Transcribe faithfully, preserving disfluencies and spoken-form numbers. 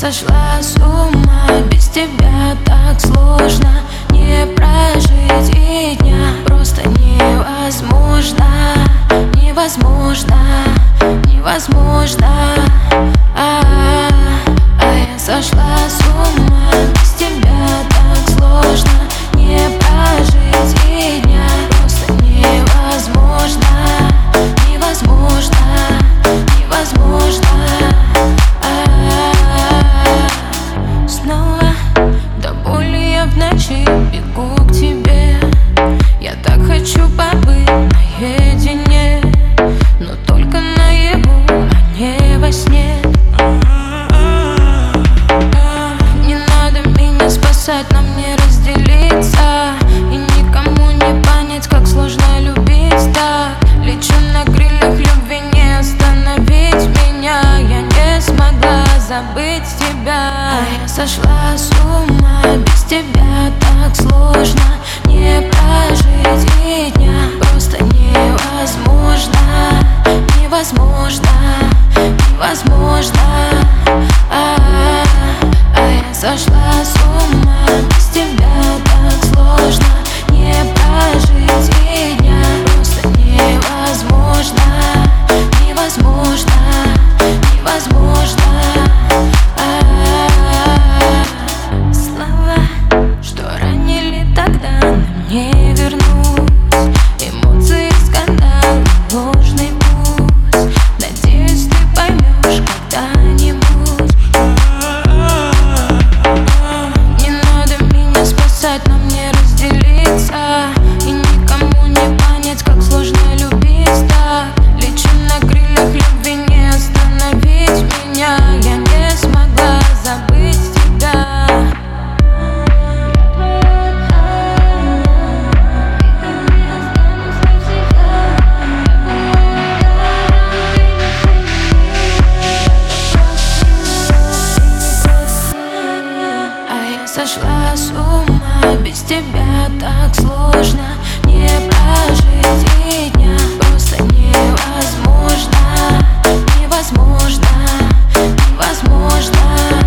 сошла с ума, без тебя так сложно не прожить и дня. Просто невозможно, невозможно, невозможно. А, а я сошла с ума, без тебя так сложно не прожить и дня. Просто невозможно, невозможно, невозможно. Снова до боли я в ночи бегу к тебе. Я так хочу побыть наедине, но только наяву, а не во сне. Не надо меня спасать, нам не разделиться, и никому не понять, как сложно любить так. Лечу на крыльях любви, не остановить меня. Я не смогла забыть тебя. А я сошла с ума, без тебя так сложно не прожить и дня. Просто невозможно, невозможно, невозможно. А, а я сошла с ума, без тебя так сложно не прожить и дня. Просто невозможно, невозможно, невозможно. Что ранили тогда, нам не вернуть. Эмоции, скандал, ложный путь. Надеюсь, ты поймешь когда-нибудь. Не надо меня спасать, нам не разделиться, и никому не понять, как сложно любить так. Лечу на крыльях любви, не остановить меня. Я не смогла забыть тебя. Сошла с ума, без тебя так сложно не прожить и дня. Просто невозможно, невозможно, невозможно.